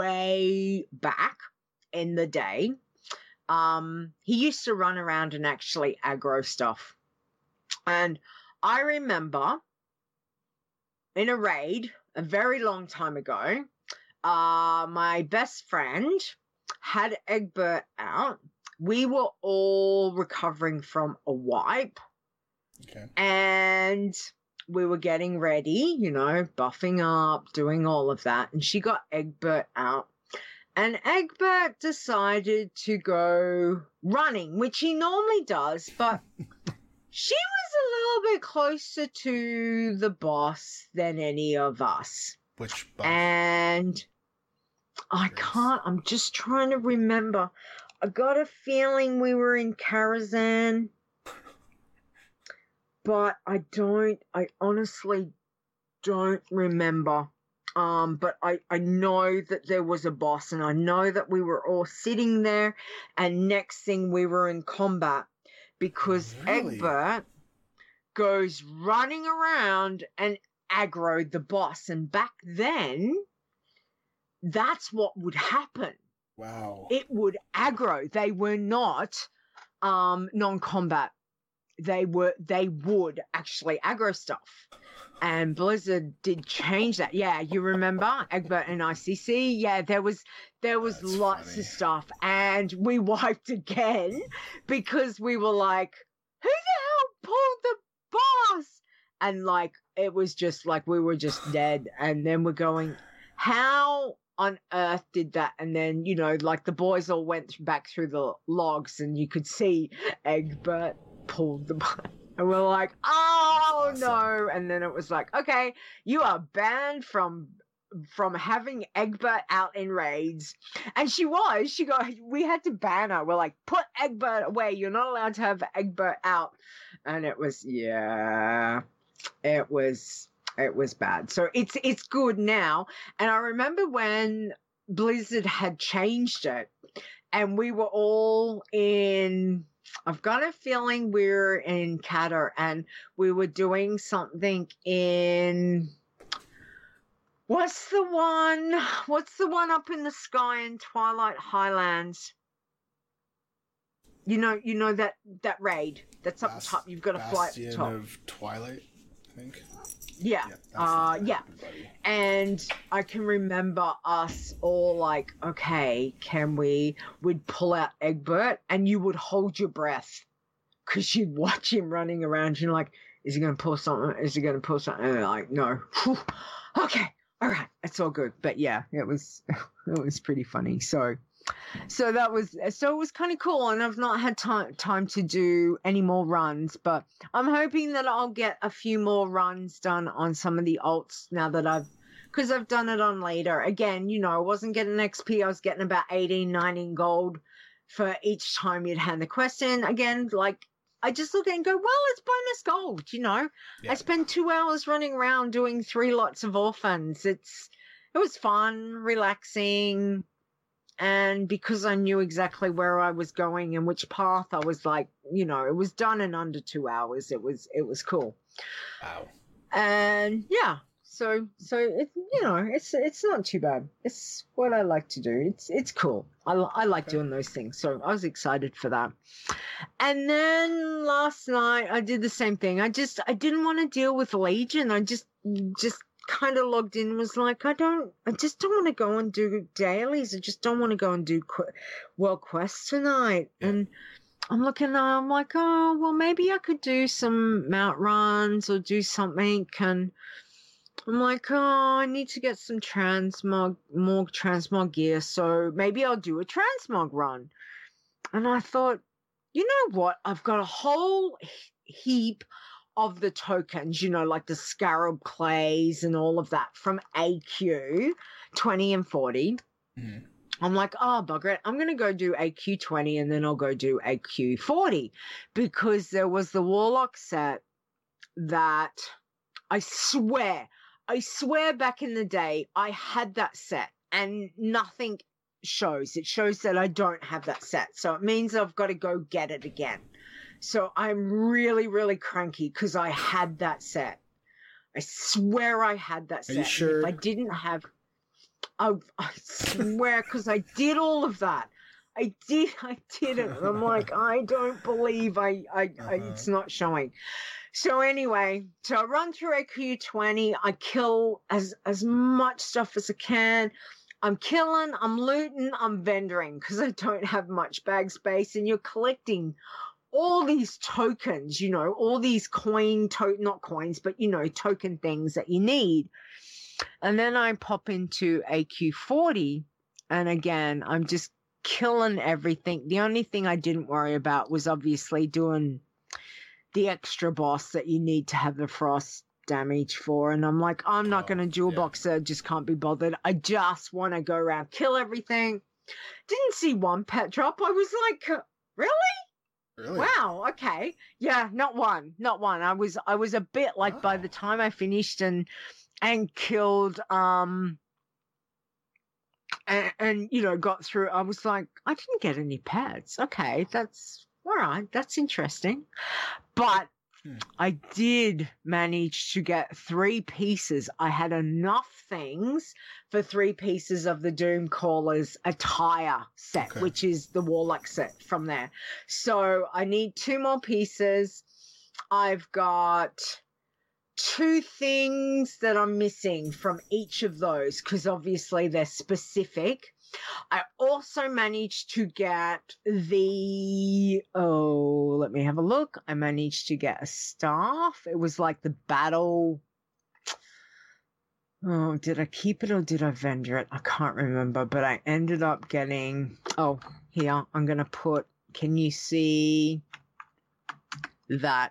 in the day, he used to run around and actually aggro stuff. And I remember in a raid a very long time ago, my best friend had Egbert out. We were all recovering from a wipe. Okay. And we were getting ready, you know, buffing up, doing all of that. And she got Egbert out. And Egbert decided to go running, which he normally does, but she was a little bit closer to the boss than any of us. Which boss? And I'm just trying to remember. I got a feeling we were in Karazhan, but I honestly don't remember. But I know that there was a boss, and I know that we were all sitting there, and next thing we were in combat because Egbert goes running around and aggroed the boss. And back then, that's what would happen. Wow. It would aggro. They were not non-combat. They would actually aggro stuff. And Blizzard did change that. Yeah, you remember Egbert and ICC? Yeah, there was That's lots funny. Of stuff. And we wiped again because we were like, who the hell pulled the boss? And like, it was just like we were just dead. And then we're going, how on earth did that? And then, you know, like the boys all went back through the logs and you could see Egbert pulled the boss. And we're like, oh, no. And then it was like, okay, you are banned from having Egbert out in raids. And we had to ban her. We're like, put Egbert away. You're not allowed to have Egbert out. And it was bad. So it's good now. And I remember when Blizzard had changed it and we were all in, I've got a feeling we're in Qatar and we were doing something in, what's the one up in the sky in Twilight Highlands? You know that raid that's up the top. You've got to fly up the top. Of Twilight, I think. Yeah. Yeah. And I can remember us all like, okay, we'd pull out Egbert and you would hold your breath because you'd watch him running around and you're like, is he going to pull something? Is he going to pull something? And they're like, no. Whew. Okay. All right. It's all good. But yeah, it was pretty funny. So it was kind of cool, and I've not had time to do any more runs, but I'm hoping that I'll get a few more runs done on some of the alts now that because I've done it on later. Again, you know, I wasn't getting XP. I was getting about 18, 19 gold for each time you'd hand the quest in. Again, like, I just look at it and go, well, it's bonus gold, you know. Yeah. I spent 2 hours running around doing 3 lots of orphans. It was fun, relaxing. And because I knew exactly where I was going and which path, I was like, you know, it was done in under 2 hours. It was cool. Wow. And yeah, so it, you know, it's not too bad. It's what I like to do. It's cool. I like doing those things. So I was excited for that. And then last night I did the same thing. I didn't want to deal with Legion. I just kind of logged in and was like, I just don't want to go and do dailies. I just don't want to go and do World Quest tonight. Yeah. And I'm looking, I'm like, oh, well, maybe I could do some mount runs or do something. And I'm like, oh, I need to get some more transmog gear. So maybe I'll do a transmog run. And I thought, you know what? I've got a whole heap of the tokens, you know, like the scarab clays and all of that from AQ 20 and 40. Mm-hmm. I'm like, oh, bugger it. I'm going to go do AQ20 and then I'll go do AQ40 because there was the Warlock set that I swear back in the day I had that set and nothing shows. It shows that I don't have that set. So it means I've got to go get it again. So I'm really, really cranky because I had that set. I swear I had that set. Are you sure? If I didn't have... I swear, because I did all of that. I did it. I'm like, I don't believe it's not showing. So anyway, so I run through AQ20. I kill as much stuff as I can. I'm killing, I'm looting, I'm vendoring because I don't have much bag space, and you're collecting all these tokens, all these not coins, but, token things that you need. And then I pop into AQ40, and again, I'm just killing everything. The only thing I didn't worry about was obviously doing the extra boss that you need to have the frost damage for. And I'm like, I'm not going to dual box it. Just can't be bothered. I just want to go around, kill everything. Didn't see one pet drop. I was like, really? Wow. Okay. Yeah. Not one. I was a bit like by the time I finished and killed, and got through, I was like, I didn't get any pets. Okay, that's all right. That's interesting. But I did manage to get 3 pieces. I had enough things for 3 pieces of the Doomcaller's attire set, which is the Warlock set from there. So I need 2 more pieces. I've got 2 things that I'm missing from each of those because obviously they're specific. I also managed to get let me have a look. I managed to get a staff. It was like the battle. Oh, did I keep it or did I vendor it? I can't remember, but I ended up getting, here, I'm going to put, can you see that?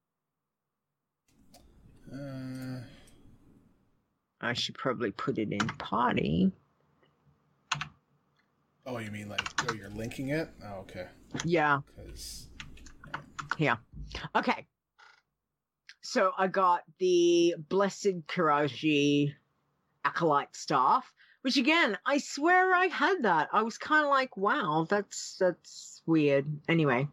I should probably put it in party. Oh, you mean like you're linking it? Oh, okay. Yeah. Here. Okay. So I got the Blessed Kiraji Acolyte staff, which again, I swear I had that. I was kind of like, wow, that's weird. Anyway,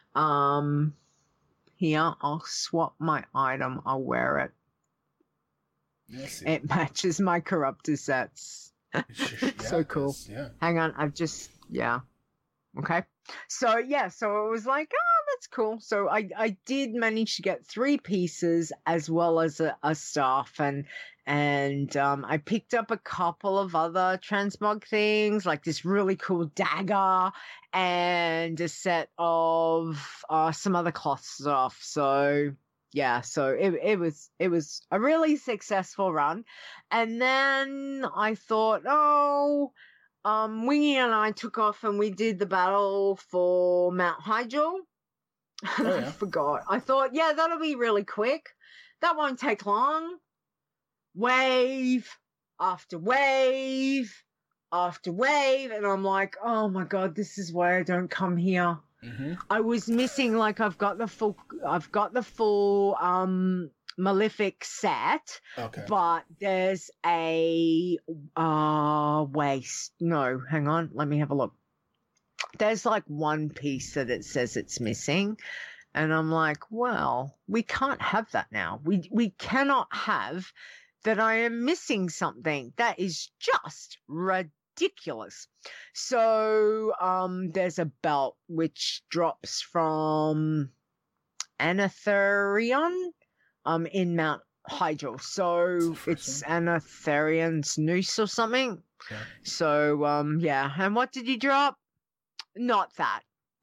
here, I'll swap my item. I'll wear it. Yes, it matches my Corruptor sets. So cool. Yeah. Hang on. Okay. So, so it was like, that's cool. So I did manage to get 3 pieces as well as a staff, and I picked up a couple of other transmog things, like this really cool dagger and a set of some other cloth stuff. So yeah, so it was a really successful run. And then I thought, Wingy and I took off and we did the battle for Mount Hyjal. I forgot. I thought, that'll be really quick. That won't take long. Wave after wave after wave. And I'm like, oh my God, this is why I don't come here. Mm-hmm. I was missing, like, I've got the full Malefic set, but there's a waste. No, hang on, let me have a look. There's like 1 piece that it says it's missing, and I'm like, well, we can't have that now. We cannot have that. I am missing something. That is just ridiculous. So there's a belt which drops from Anatherion in Mount Hyjal. So it's Anatherion's noose or something. Okay. So and what did you drop? Not that.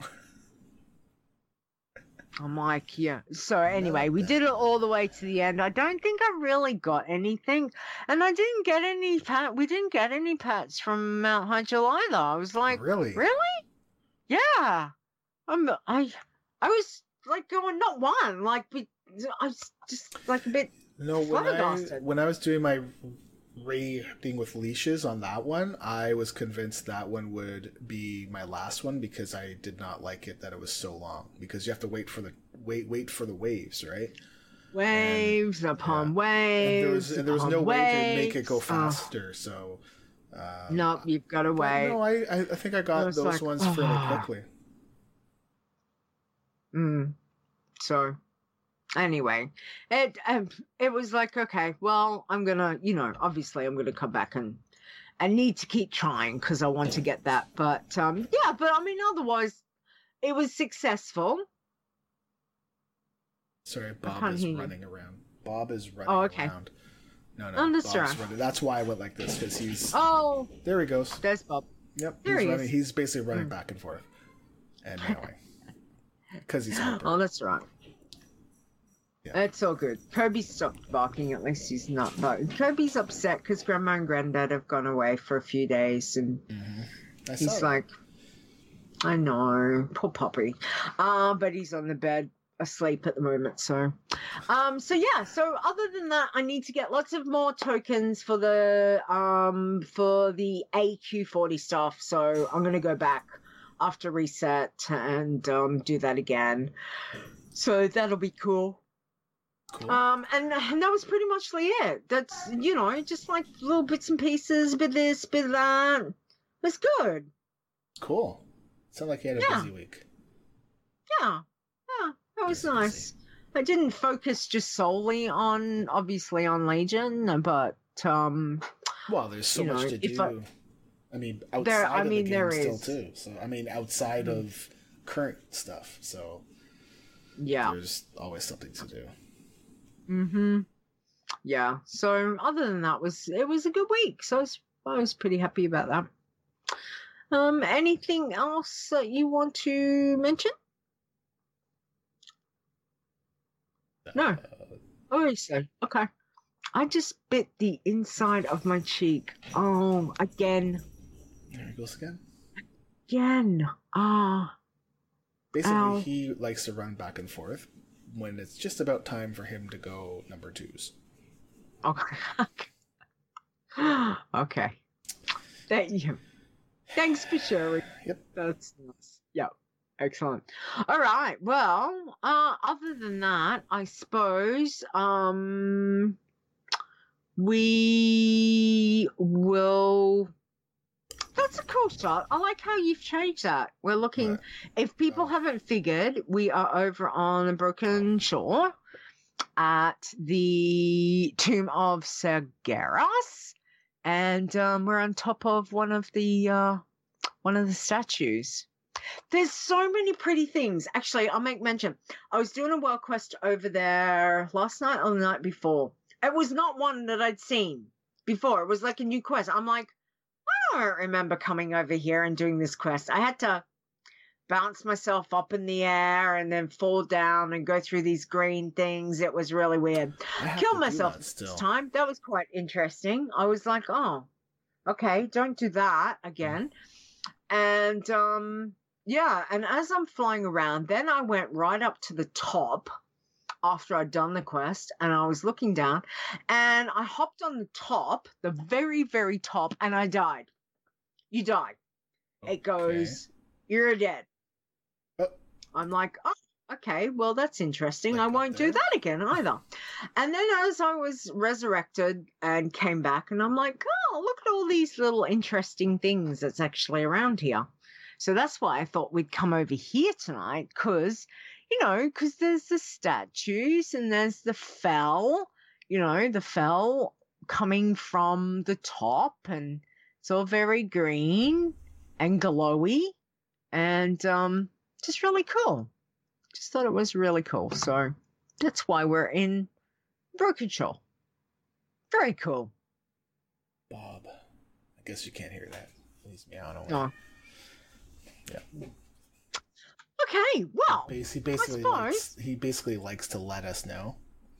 I'm like, So anyway, we did it all the way to the end. I don't think I really got anything, and I didn't get any we didn't get any pets from Mount Hyjal either. I was like, really? Yeah. I was like going, not one, like I was just like a bit. No, when I was doing my raiding with leashes on that one, I was convinced that one would be my last one because I did not like it that it was so long, because you have to wait for the waves, right? Waves upon waves. And there was no way to make it go faster, so nope, you've got to wait. No, I think I got those ones fairly quickly. So anyway, it was like, okay, well, I'm gonna, obviously I'm gonna come back and I need to keep trying because I want to get that. But yeah, but I mean, otherwise, it was successful. Sorry, Bob is running around. Bob is running around. No, Bob's running. That's why I went like this, because he's. Oh. There he goes. There's Bob. Yep. He's running. He's basically running back and forth, and meowing. Because he's hyper. Oh, that's right. Yeah. It's all good. Kirby stopped barking. At least he's not barking. Kirby's upset because Grandma and Granddad have gone away for a few days, and he's like, I know, poor puppy. But he's on the bed asleep at the moment. So yeah. So other than that, I need to get lots of more tokens for the AQ40 stuff. So I'm gonna go back after reset and do that again. So that'll be cool. And that was pretty much it. That's, just like little bits and pieces, bit of this, bit of that. It was good. Cool. Sounded like you had a busy week. Yeah, that was nice. I didn't focus just solely on Legion, but well, there's so much to do. I mean, outside of the game still too. So I mean, outside of current stuff. So yeah, there's always something to do. Yeah. So other than that, it was a good week. So I was pretty happy about that. Anything else that you want to mention? No. Oh, so okay. I just bit the inside of my cheek. Oh, again. There he goes again. Again. Basically, he likes to run back and forth when it's just about time for him to go number 2s. Okay. Okay. Thank you. Thanks for sharing. Yep. That's nice. Yep. Excellent. All right. Well, other than that, I suppose we will. That's a cool start. I like how you've changed that. We're looking. If people haven't figured, we are over on the Broken Shore at the Tomb of Sargeras, and we're on top of one of the statues. There's so many pretty things. Actually, I'll make mention. I was doing a world quest over there last night or the night before. It was not one that I'd seen before. It was like a new quest. I'm like, I don't remember coming over here and doing this quest. I had to bounce myself up in the air and then fall down and go through these green things. It was really weird. Killed myself this time. That was quite interesting. I was like, oh, okay, don't do that again. And yeah, and as I'm flying around, then I went right up to the top after I'd done the quest, and I was looking down, and I hopped on the top, the very, very top, and I died. You died. Okay. It goes, you're dead. I'm like, oh, okay, well, that's interesting. I won't do that again either. And then as I was resurrected and came back, and I'm like, oh, look at all these little interesting things that's actually around here. So that's why I thought we'd come over here tonight, because there's the statues and there's the fell, the fell coming from the top, and it's all very green and glowy and just really cool. Just thought it was really cool. So that's why we're in Broken Shore. Very cool. Bob. I guess you can't hear that. He's meowing away. Oh. Yeah. Okay, well, he basically likes to let us know.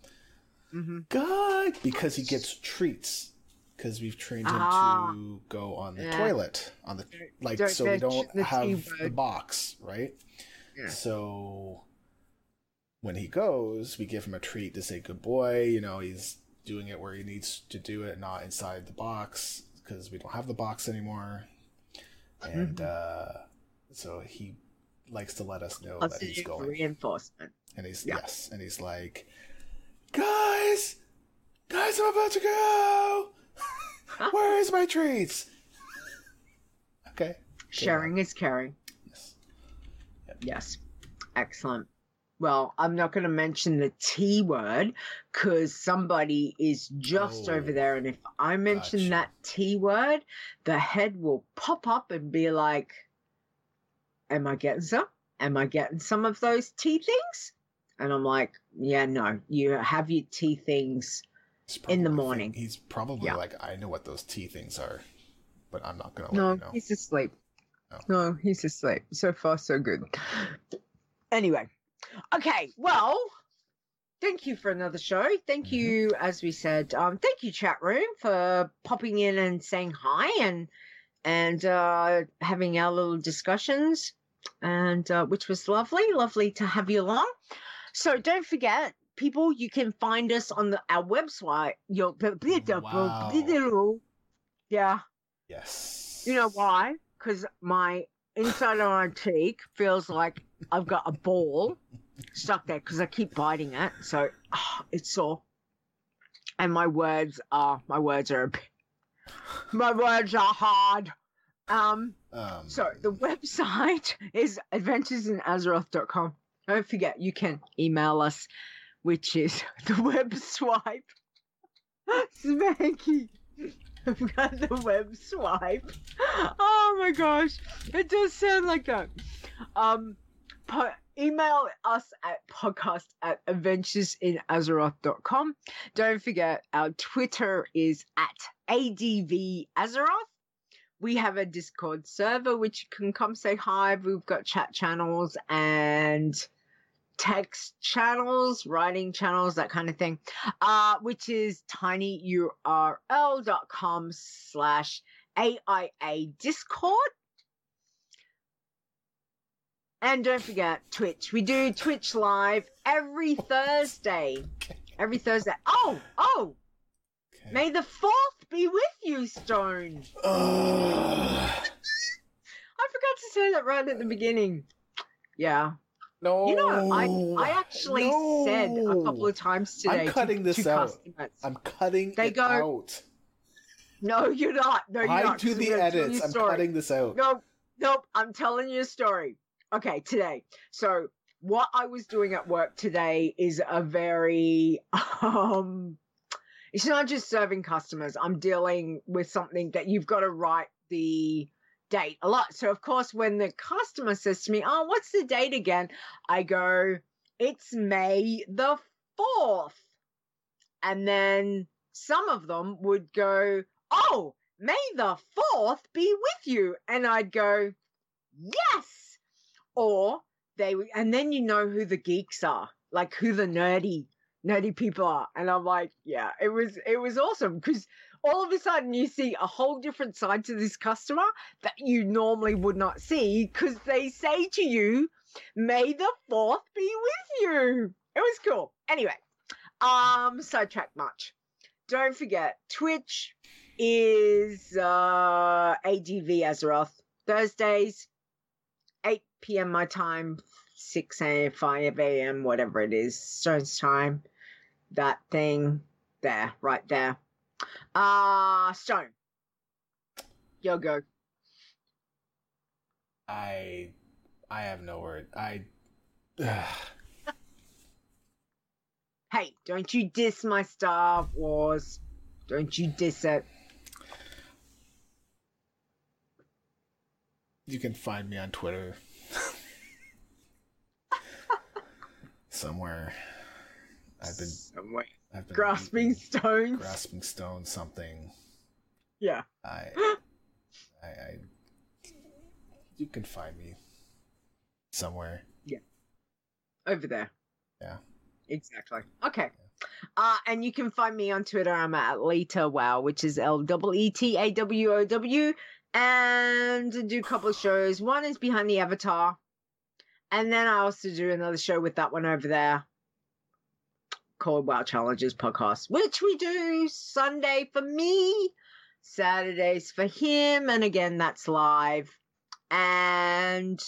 God, because he gets treats. Because we've trained him to go on the toilet, so we don't have the box, right? Yeah. So when he goes, we give him a treat to say good boy. He's doing it where he needs to do it, not inside the box, because we don't have the box anymore. And so he likes to let us know that he's going. Reinforcement. And he's and he's like, guys, I'm about to go. Where is my treats? Okay. Sharing is caring. Yes. Yep. Yes. Excellent. Well, I'm not going to mention the T word because somebody is just over there. And if I mention that T word, the head will pop up and be like, am I getting some? Am I getting some of those tea things? And I'm like, yeah, no, you have your tea things in the morning. He's probably like, I know what those tea things are, but I'm not going to let you know. No, he's asleep. No, he's asleep. So far, so good. Anyway. Okay, well, thank you for another show. Thank you, as we said, thank you, chat room, for popping in and saying hi and having our little discussions, and which was lovely to have you along. So don't forget, people, you can find us on our website. Yeah. Yes. You know why? Because my inside of my cheek feels like I've got a ball stuck there because I keep biting it, so it's sore. And my words are hard. So the website is adventuresinazeroth.com. Don't forget, you can email us, which is the web swipe. Spanky. I've got the web swipe. Oh my gosh. It does sound like that. Email us at podcast@adventuresinazeroth.com. Don't forget, our Twitter is @ADVAzeroth. We have a Discord server which you can come say hi. We've got chat channels and text channels, writing channels, that kind of thing, which is tinyurl.com/AIA Discord. And don't forget Twitch. We do Twitch live every Thursday. Every Thursday. Oh! Okay. May the 4th be with you, Stone. I forgot to say that right at the beginning. Yeah. No. You know, I actually said a couple of times today. I'm cutting this out. Customers. I'm cutting it out. No, you're not. No, you're not. I do the edits. I'm cutting this out. Nope. I'm telling you a story. Okay, today. So what I was doing at work today is a very, it's not just serving customers. I'm dealing with something that you've got to write the date a lot. So of course, when the customer says to me, oh, what's the date again? I go, it's May the 4th. And then some of them would go, oh, May the 4th be with you. And I'd go, yes. Or they would, and then you know who the geeks are, like who the nerdy people are. And I'm like, yeah, it was awesome because all of a sudden you see a whole different side to this customer that you normally would not see because they say to you, May the 4th be with you. It was cool. Anyway, sidetrack much. Don't forget, Twitch is ADV Azeroth. Thursdays, 8 p.m. my time, 6 a.m., 5 a.m., whatever it is, Stone's time. That thing there, right there. Stone. Yo, go. I have no word. Hey, don't you diss my Star Wars. Don't you diss it. You can find me on Twitter. Somewhere. I've been grasping stones. Grasping stones, something. Yeah. You can find me somewhere. Yeah. Over there. Yeah. Exactly. Okay. Yeah. And you can find me on Twitter. I'm at LetaWow, which is LEETAWOW. And do a couple of shows. One is Behind the Avatar. And then I also do another show with that one over there called WoW Challenges Podcast, which we do Sunday for me, Saturdays for him, and again, that's live. And,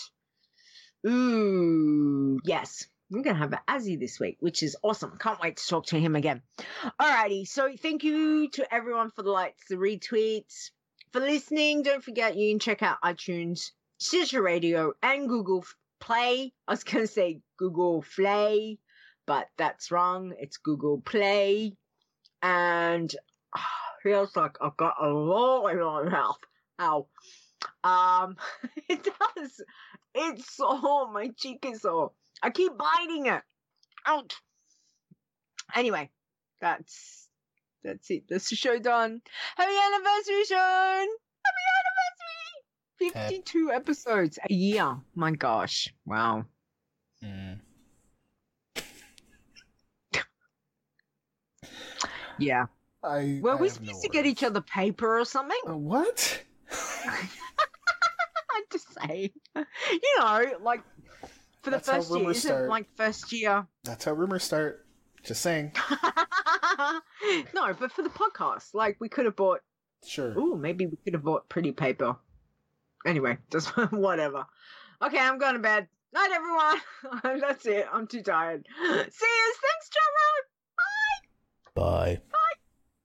yes, I'm going to have Azzy this week, which is awesome. Can't wait to talk to him again. Alrighty, so thank you to everyone for the likes, the retweets, for listening. Don't forget, you can check out iTunes, Stitcher Radio, and Google Play. I was going to say Google Play, but that's wrong. It's Google Play. And feels like I've got a lot in my mouth. Ow. It does. It's sore. My cheek is sore. I keep biting it. Out. Anyway, that's it. That's the show done. Happy anniversary, Sean. Happy anniversary. 52 episodes a year. My gosh. Wow. Yeah. Were we supposed to get each other paper or something? What? I'm just saying. You know, like, for the first year, isn't like first year? That's how rumors start. Just saying. No, but for the podcast, like, we could have bought... Sure. Ooh, maybe we could have bought pretty paper. Anyway, just whatever. Okay, I'm going to bed. Night, everyone. That's it. I'm too tired. See you. Thanks, Trevor. Bye. Bye. Bye.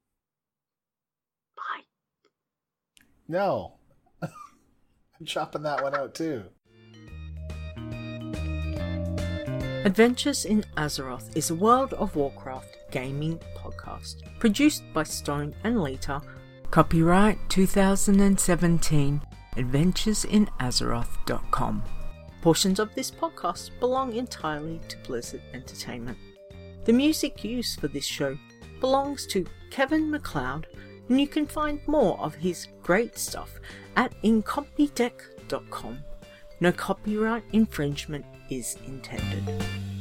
Bye. No. I'm chopping that one out too. Adventures in Azeroth is a World of Warcraft gaming podcast produced by Stone and Lita. Copyright 2017. AdventuresInAzeroth.com. Portions of this podcast belong entirely to Blizzard Entertainment. The music used for this show belongs to Kevin MacLeod, and you can find more of his great stuff at incompetech.com. No copyright infringement is intended.